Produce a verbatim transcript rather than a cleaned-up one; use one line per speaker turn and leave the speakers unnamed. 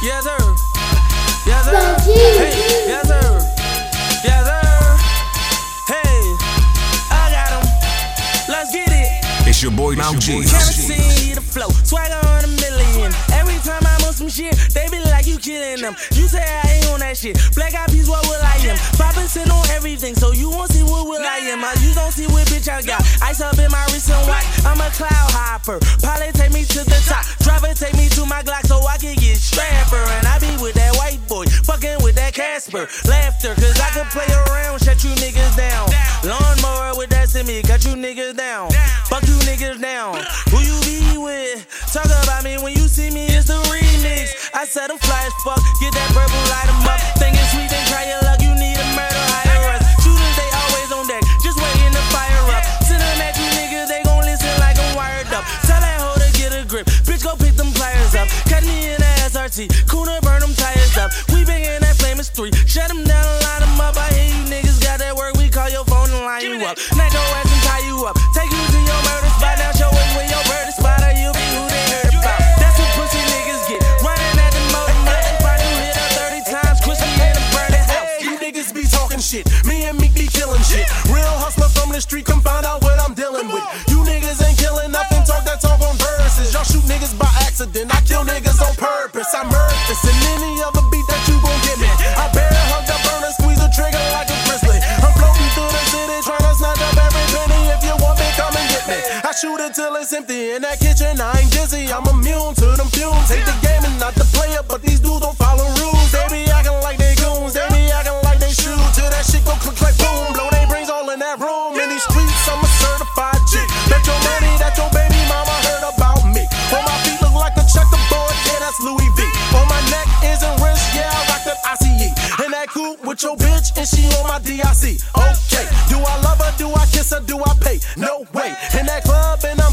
Yes, sir. Yes, sir. Hey, yes, sir. Yes, sir. Hey, I got him. Let's get it.
It's your boy now, G.
Kerosene, the flow, swagger on a million. Every time I'm on some shit, they be like, you killing them. You say I ain't on that shit. Black eyed peas, what will I am? Poppin' sit on everything, so you won't see what will I am. You don't see what bitch I got. Ice up in my wrist and watch. I'm a cloud hopper. Pilot take me to the top. Driver take me to my Glock so I can get strapper. And I be with that white boy, fucking with that Casper. Laughter, cause I can play around, shut you niggas down. Lawnmower with that semi, cut you niggas down. Fuck you niggas down. Who you be with? Talk about me when you see me, it's the remix. I said I'm fly as fuck, get that purple, light 'em up. Thinking sweet, then try your luck, you need a murder, hire us. Shooters, they always on deck, just waiting to fire up. Sending at you niggas, they gon' listen like I'm wired up. Tell that hoe to get a grip, bitch go pick them pliers up. Cut me in the S R T, Cooner burn them tires up. We been in that flame is three, shut them down and line them up. I hear you niggas got that work, we call your phone and line you up. Knock your ass and tie you up, take you to your murder spot. Now show us where your bird is spot, or you be who they heard about. That's what pussy niggas get, running at the motor mouth. They probably hit up thirty times, crispy in the burning house.
You niggas be talking shit, me and Meek be killing shit. Real hustler from the street, come find out what I'm dealing with. You niggas ain't killing nothing, talk that talk on verses. Y'all shoot niggas by accident, I kill niggas on purpose. I murder this and any other beat that you gon' get me. I bear hug the burner, squeeze the trigger like a grizzly. I'm floating through the city, trying to snatch up every penny. If you want me, come and get me. I shoot it till it's empty in that kitchen, I ain't dizzy. I'm immune to them fumes. Hate the game and not the player, but these dudes don't follow rules. They be acting like they goons, they be acting like they shoot. Till that shit go click like boom, blow they brains all in that room. In these streets, I'm a certified G. Bet your money that your baby mama heard about me. On my feet look like a checkerboard, yeah, that's Louis V. On my neck is a wrist, yeah, I rock that I C E. In that coupe with your bitch, and she on my D I C. Okay, do I love her, do I kiss her, do I pay? No way. In that club, and